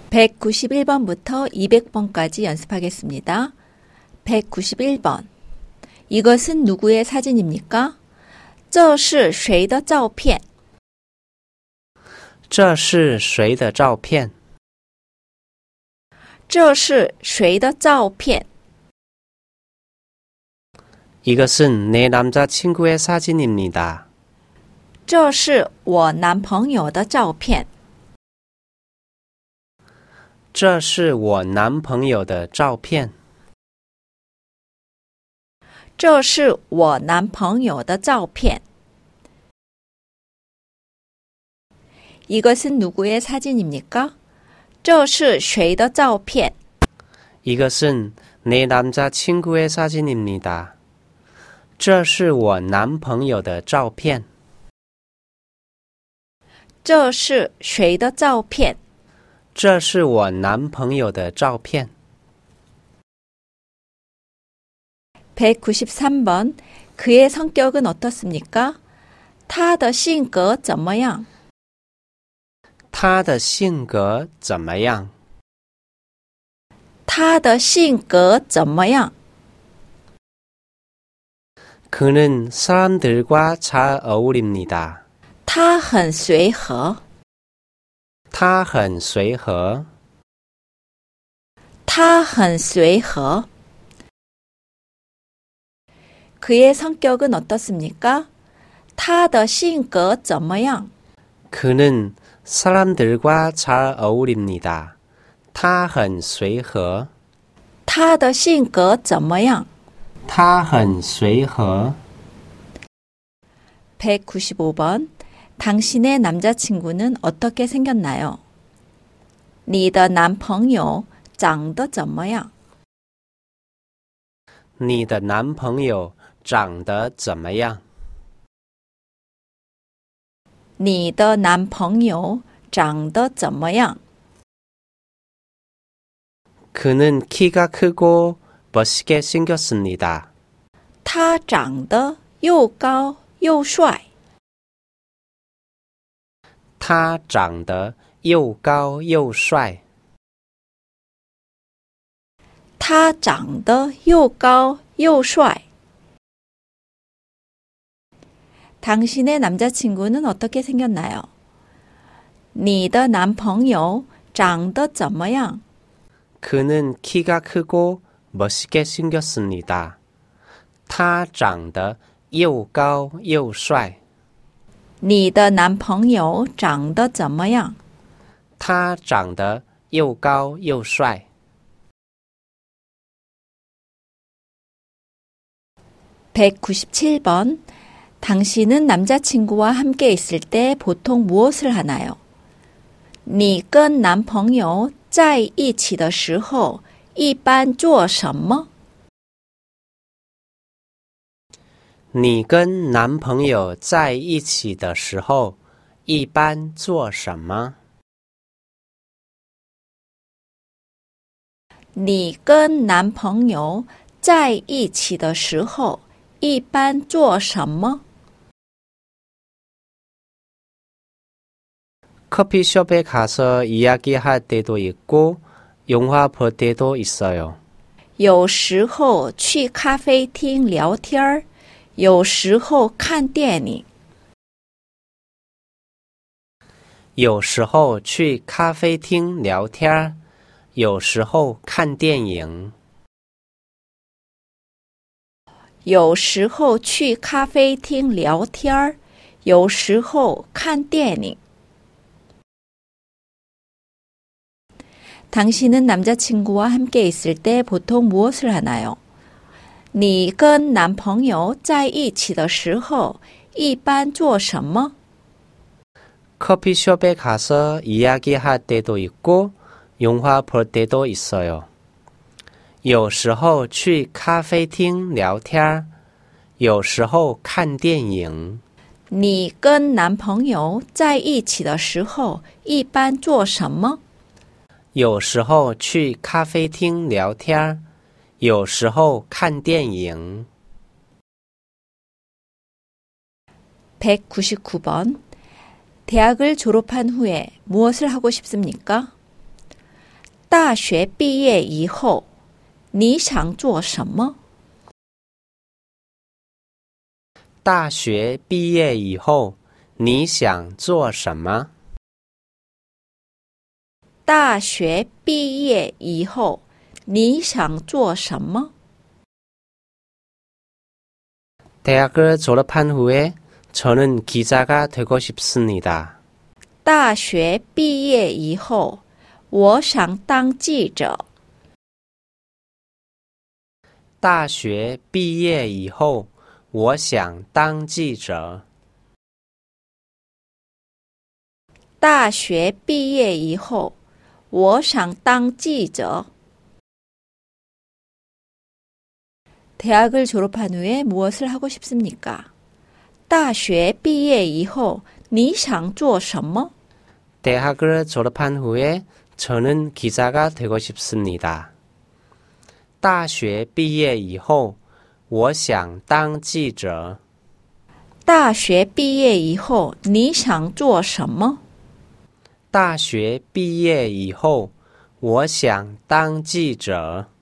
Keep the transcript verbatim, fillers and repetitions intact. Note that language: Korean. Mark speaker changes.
Speaker 1: 백구십일 번부터 이백 번까지 연습하겠습니다. 백구십일 번. 이것은 누구의 사진입니까? 这是谁的照片?
Speaker 2: 这是谁的照片?
Speaker 1: 这是谁的照片?
Speaker 2: 이것은 내 남자친구의 사진입니다.
Speaker 1: 这是我男朋友的照片.
Speaker 2: 这是我男朋友的照片.
Speaker 1: 这是我男朋友的照片. 이것은 누구의 사진입니까? 这是谁的照片?
Speaker 2: 이것은 내 남자친구의 사진입니다. 这是我男朋友的照片.
Speaker 1: 这是谁的照片?
Speaker 2: 这是我男朋友的照片.
Speaker 1: 백구십삼 번. 그의 성격은 어떻습니까? 他的性格怎么样?
Speaker 2: 他的性格怎么样?
Speaker 1: 他的性格怎么样?
Speaker 2: 그는 사람들과 잘 어울립니다.
Speaker 1: 他很随和.
Speaker 2: 他很随和.
Speaker 1: 他很随和. 그의 성격은 어떻습니까? 他的性格怎么样?
Speaker 2: 그는 사람들과 잘 어울립니다. 他很随和.
Speaker 1: 他的性格怎么样?
Speaker 2: 他很随和.
Speaker 1: 백구십오 번. 당신의 남자친구는 어떻게 생겼나요? 你的男朋友长得怎么样?
Speaker 2: 你的男朋友长得怎么样?
Speaker 1: 你的男朋友长得怎么样?
Speaker 2: 그는 키가 크고 멋있게 생겼습니다.
Speaker 1: 他长得又高又帅.
Speaker 2: 他长得又高又帅.
Speaker 1: 他长得又高又帅. 당신의 남자친구는 어떻게 생겼나요? 你的男朋友长得怎么样?
Speaker 2: 그는 키가 크고 멋있게 생겼습니다. 他长得又高又帅.
Speaker 1: 你的男朋友长得怎么样?
Speaker 2: 他长得又高又帅.
Speaker 1: 백구십칠 번. 당신은 남자친구와 함께 있을 때 보통 무엇을 하나요? 你跟男朋友在一起的时候一般做什么?
Speaker 2: 你跟男朋友在一起的时候一般做什么?
Speaker 1: 你跟男朋友在一起的时候一般做什么?
Speaker 2: 커피숍에 가서 이야기할 때도 있고 영화 볼 때도 있어요.
Speaker 1: 有时候去咖啡厅聊天，有时候看电影。
Speaker 2: 有时候去咖啡厅聊天，有时候看电影。
Speaker 1: 有时候去咖啡厅聊天，有时候看电影。 당신은 남자친구와 함께 있을 때 보통 무엇을 하나요? 你跟男朋友在一起的时候一般做什么?
Speaker 2: 커피숍에 가서 이야기할 때도 있고 영화 볼 때도 있어요. 有时候去咖啡厅聊天，有时候看电影。
Speaker 1: 你跟男朋友在一起的时候一般做什么？
Speaker 2: 有时候去咖啡厅聊天，有时候看电影。
Speaker 1: 백구십구 번. 대학을 졸업한 후에 무엇을 하고 싶습니까? 大学毕业以后你想做什么？
Speaker 2: 大学毕业以后你想做什么？
Speaker 1: 大学毕业以后你想做什么？
Speaker 2: 대학을 졸업한 후에 저는 기자가 되고 싶습니다.
Speaker 1: 大学毕业以后我想当记者。
Speaker 2: 大学毕业以后我想当记者。
Speaker 1: 大学毕业以后我想当记者。 대학을 졸업한 후에 무엇을 하고 싶습니까? 大学毕业以后你想做什么?
Speaker 2: 대학을 졸업한 후에 저는 기자가 되고 싶습니다. 大学毕业以后我想当记者。
Speaker 1: 大学毕业以后你想做什么？
Speaker 2: 大学毕业以后我想当记者。